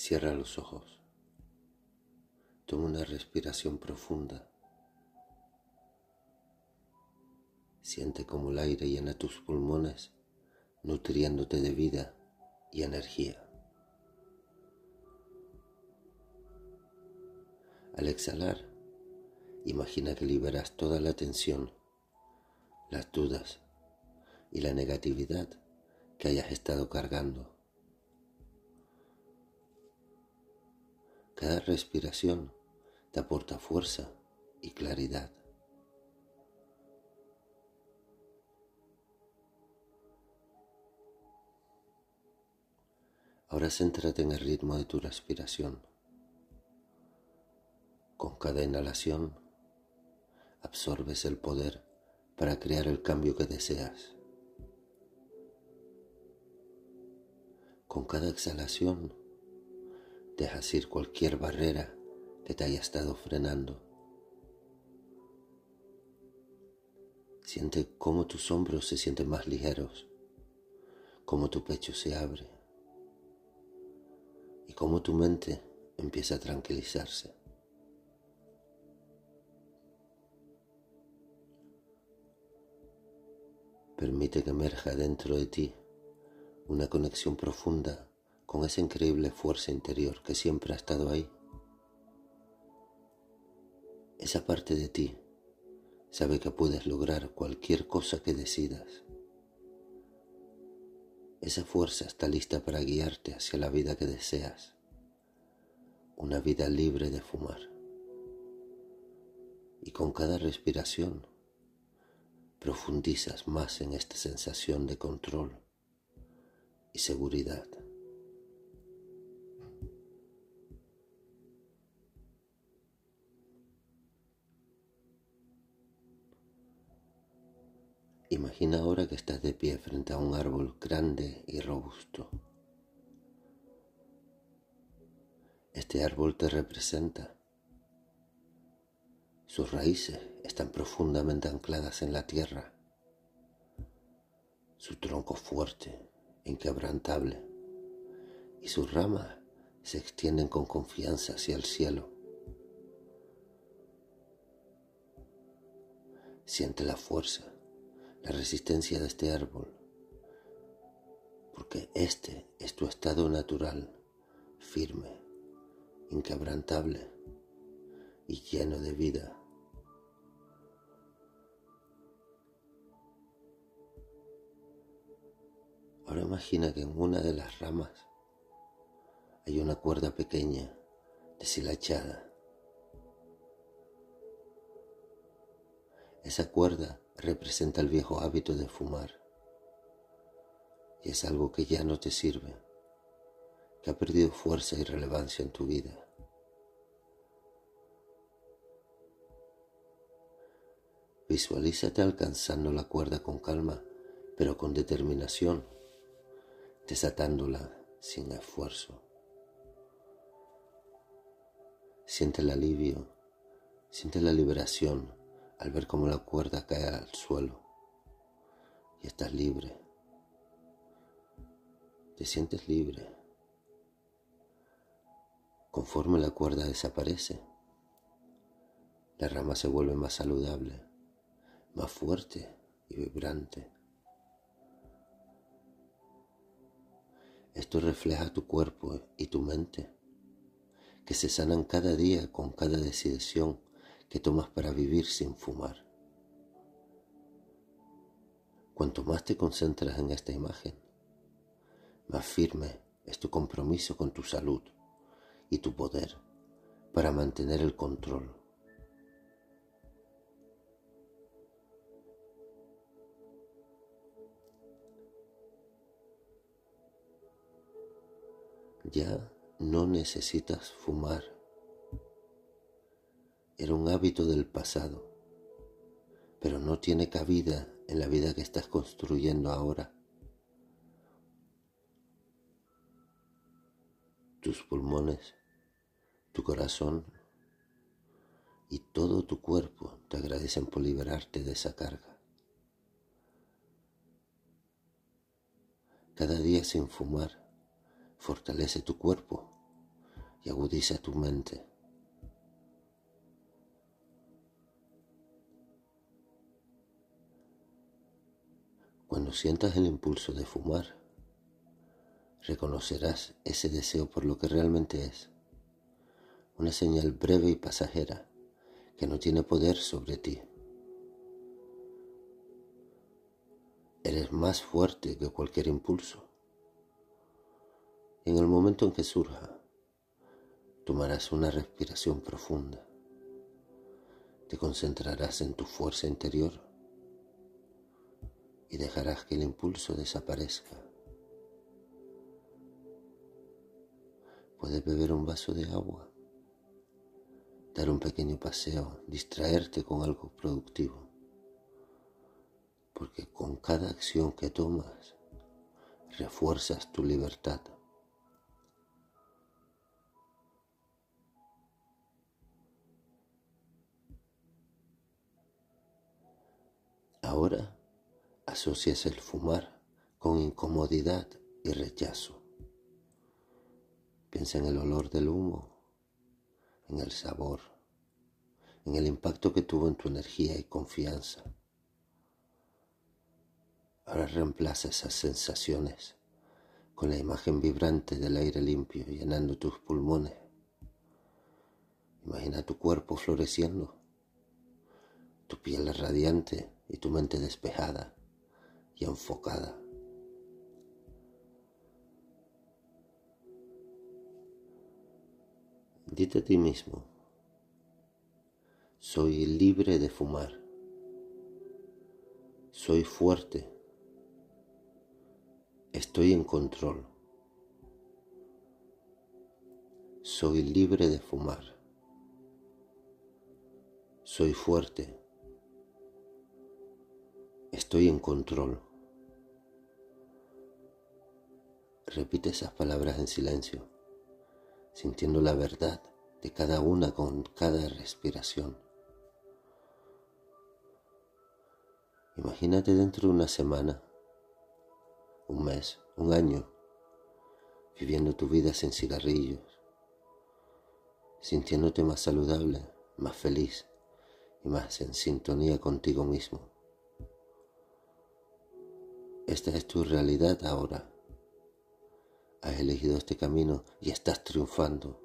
Cierra los ojos. Toma una respiración profunda. Siente cómo el aire llena tus pulmones, nutriéndote de vida y energía. Al exhalar, imagina que liberas toda la tensión, las dudas y la negatividad que hayas estado cargando. Cada respiración te aporta fuerza y claridad. Ahora céntrate en el ritmo de tu respiración. Con cada inhalación, absorbes el poder para crear el cambio que deseas. Con cada exhalación, dejas ir cualquier barrera que te haya estado frenando. Siente cómo tus hombros se sienten más ligeros, cómo tu pecho se abre y cómo tu mente empieza a tranquilizarse. Permite que emerja dentro de ti una conexión profunda con esa increíble fuerza interior que siempre ha estado ahí. Esa parte de ti sabe que puedes lograr cualquier cosa que decidas. Esa fuerza está lista para guiarte hacia la vida que deseas, una vida libre de fumar. Y con cada respiración profundizas más en esta sensación de control y seguridad. Imagina ahora que estás de pie frente a un árbol grande y robusto. Este árbol te representa. Sus raíces están profundamente ancladas en la tierra. Su tronco fuerte, inquebrantable, y sus ramas se extienden con confianza hacia el cielo. Siente la fuerza, la resistencia de este árbol, porque este es tu estado natural, firme, inquebrantable y lleno de vida. Ahora imagina que en una de las ramas hay una cuerda pequeña, deshilachada. Esa cuerda representa el viejo hábito de fumar y es algo que ya no te sirve, que ha perdido fuerza y relevancia en tu vida. Visualízate alcanzando la cuerda con calma, pero con determinación, desatándola sin esfuerzo. Siente el alivio, siente la liberación al ver cómo la cuerda cae al suelo y estás libre. Te sientes libre. Conforme la cuerda desaparece, la rama se vuelve más saludable, más fuerte y vibrante. Esto refleja tu cuerpo y tu mente, que se sanan cada día con cada decisión que tomas para vivir sin fumar. Cuanto más te concentras en esta imagen, más firme es tu compromiso con tu salud y tu poder para mantener el control. Ya no necesitas fumar. Era un hábito del pasado, pero no tiene cabida en la vida que estás construyendo ahora. Tus pulmones, tu corazón y todo tu cuerpo te agradecen por liberarte de esa carga. Cada día sin fumar fortalece tu cuerpo y agudiza tu mente. Cuando sientas el impulso de fumar, reconocerás ese deseo por lo que realmente es, una señal breve y pasajera que no tiene poder sobre ti. Eres más fuerte que cualquier impulso. En el momento en que surja, tomarás una respiración profunda. Te concentrarás en tu fuerza interior y dejarás que el impulso desaparezca. Puedes beber un vaso de agua, dar un pequeño paseo, distraerte con algo productivo, porque con cada acción que tomas, refuerzas tu libertad. Ahora asocias el fumar con incomodidad y rechazo. Piensa en el olor del humo, en el sabor, en el impacto que tuvo en tu energía y confianza. Ahora reemplaza esas sensaciones con la imagen vibrante del aire limpio llenando tus pulmones. Imagina tu cuerpo floreciendo, tu piel radiante y tu mente despejada y enfocada. Dite a ti mismo: soy libre de fumar, soy fuerte, estoy en control, soy libre de fumar, soy fuerte, estoy en control. Repite esas palabras en silencio, sintiendo la verdad de cada una con cada respiración. Imagínate dentro de una semana, un mes, un año, viviendo tu vida sin cigarrillos, sintiéndote más saludable, más feliz y más en sintonía contigo mismo. Esta es tu realidad ahora. Has elegido este camino y estás triunfando.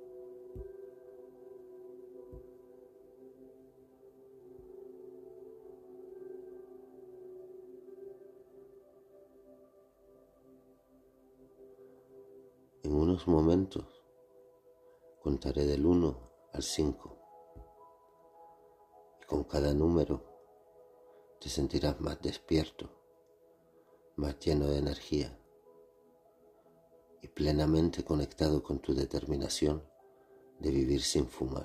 En unos momentos contaré del 1 al 5 y con cada número te sentirás más despierto, más lleno de energía y plenamente conectado con tu determinación de vivir sin fumar.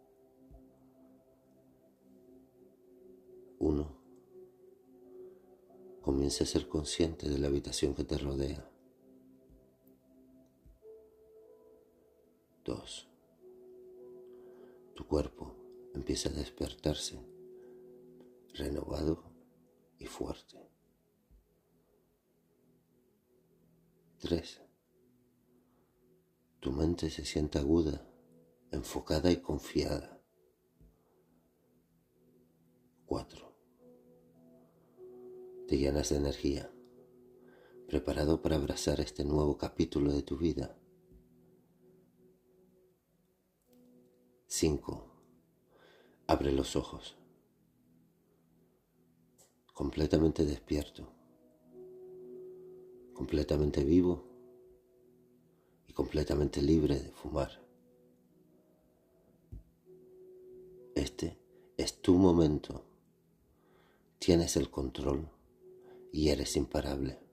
1. Comienza a ser consciente de la habitación que te rodea. 2. Tu cuerpo empieza a despertarse, renovado y fuerte. 3. Tu mente se siente aguda, enfocada y confiada. 4. Te llenas de energía, preparado para abrazar este nuevo capítulo de tu vida. 5. Abre los ojos, completamente despierto, completamente vivo y completamente libre de fumar. Este es tu momento. Tienes el control y eres imparable.